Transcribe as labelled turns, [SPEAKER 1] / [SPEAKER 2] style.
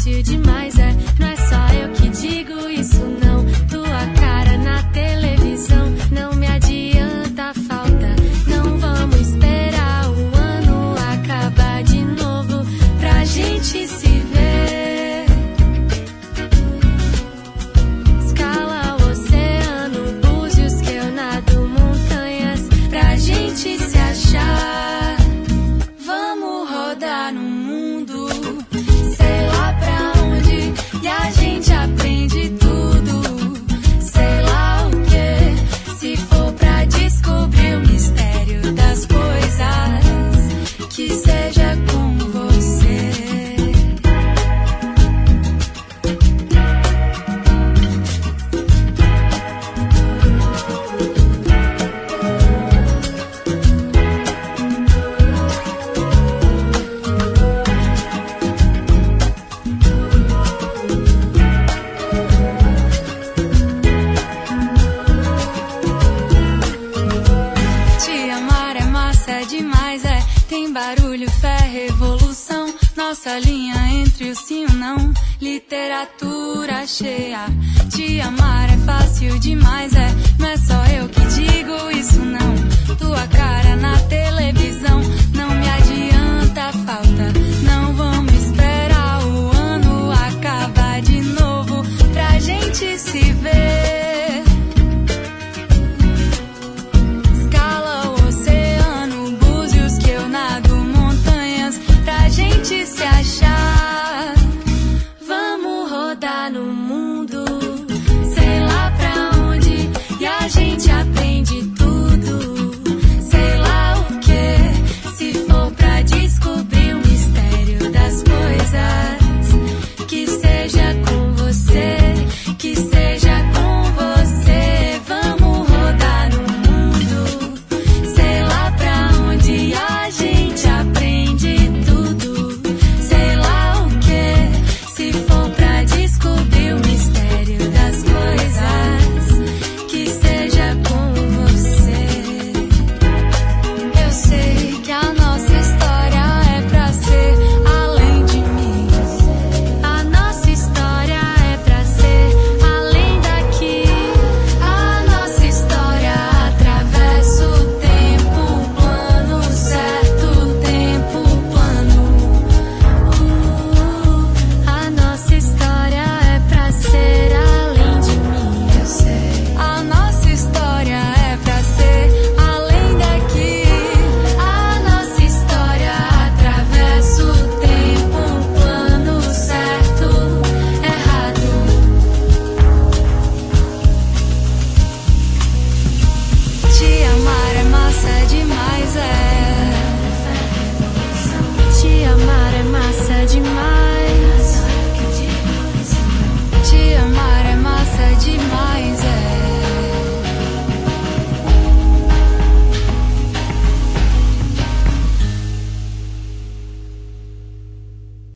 [SPEAKER 1] fácil demais, não é só eu que digo isso não. Tua cara na televisão não me adianta falta. Não vamos esperar o ano acabar de novo pra gente se ver. Escala o oceano, búzios que eu nado montanhas pra gente se achar. Vamos rodar no mundo, sei lá pra onde, e a gente aprende tudo, sei lá o que. Se for pra descobrir o mistério das coisas, que seja com você. Te amar é massa demais, tem barulho, fé, revolução. Nossa linha entre o sim e o não, literatura cheia. Te amar é fácil demais, não é só eu que digo isso não. Tua cara na televisão não me adianta falta. Não vamos esperar o ano acabar de novo pra gente se ver. Escala o oceano, búzios que eu nado montanhas pra gente se achar.